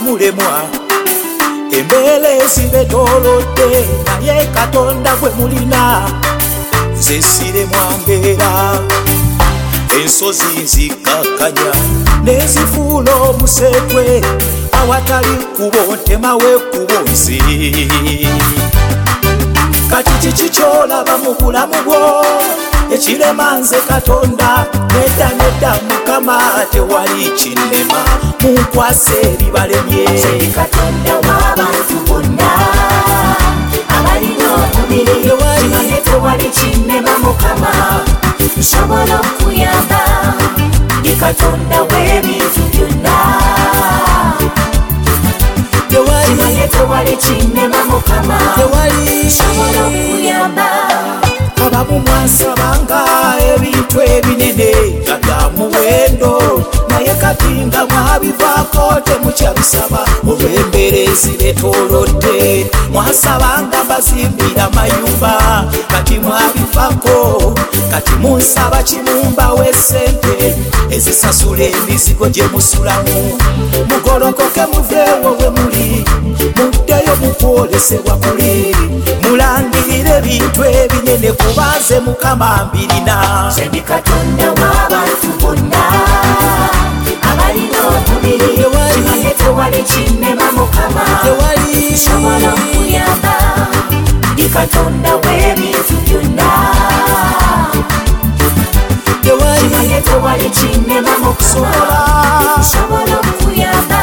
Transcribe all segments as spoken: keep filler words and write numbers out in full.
mulemwa embeera ezibetolodde naye Katonda gwe mulina nze siremwa mbeera ensozi nzikakanya nezifuula omusekwe awatali kubo ntemawe kubo nze kati kiki kyolaba mu bulamu bwo ekirema nze Katonda nedda nedda Mukama tewali kinnema munkwase ebibalemye nze Katonda w'abantu bonna abalina omubiri kimanye tewali kinnema Mukama nsobola okuyamba ndi Katonda w'ebintu byonna kimanye tewali kinnema Mukama nsobola okuyamba abamu mwansabanga ebintu ebinene nga bya muwendo naye kati nga mwabivaako temukyabisaba olw'embeera ezibetolodde mwansabanga mbazimbira mayumba kati mwabivaako kati munsaba kimumbawo essente ezisasula emizigo gye musulamu mugolokoke muveewo we muli muddeyo mukwolesebwa kuli mulangirire ebintu ebinene kubanze Mukama mbirina nze ndi Katonda w'abantu bonna abalina omubiri kimanye tewali kinnema Mukama nsobola okuyamba ndi Katonda w'ebintu byonna kimanye tewali kinnema Mukama nsobola okuyamba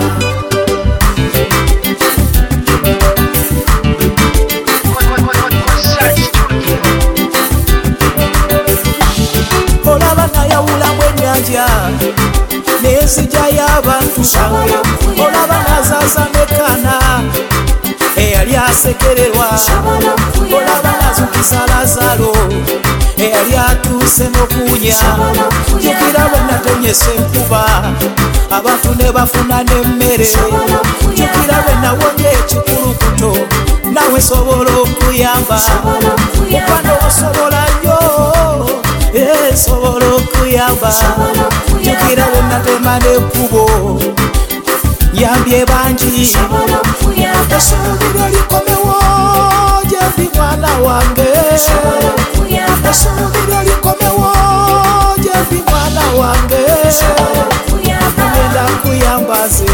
olaba nayawulamu ennyanja n'enzijayo abantu olaba nazaazaamekana eyali asekererwa olaba nazukisa Lazaro eyali atuuse n'okuwunya jjukira bwe natonyesa enkuba abantu ne bafuna n'emmere jjukira bwe nawonya ekikulukuto nawe sobola okuyamba mukwano osobola nnyo sobola okuyamba jjukira bwe natema n'ekkubo yambye bangi esuubiro likomewo gye ndi mwana wange esuubiro likomewo gye ndi mwana wange ngenda kuyamba nze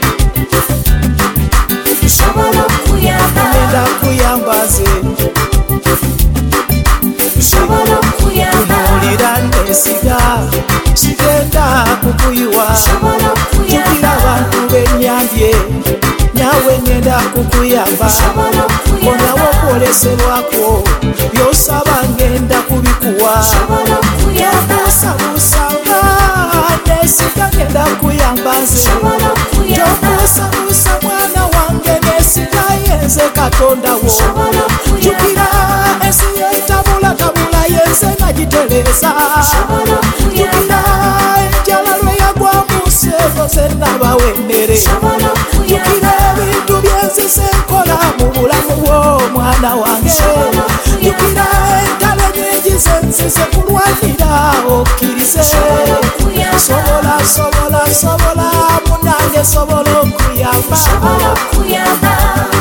ngenda kuyamba nze tunuulira nesiga sigenda kukuyiwa jjukira abantu bennyambye nawe ngenda kukuyamba onawo okwolesebwako byosaba ngenda kubikuwa tobuusabuusanga nesiga ngenda kuyamba nze tobuusabuusa mwana wange nesiga yenze Katonda wo jjukira ensi yetabulatabula yenze nagitereza jjukira enjala lwe yagwa mu ssebo ze nabawa emmere jjukira ebintu byenzise nkola mu bulamu bw'omwana wange jjukira entalo nyingi ze nzize kulwanira okkirize sobola sobola sobola munange sobola okuyamba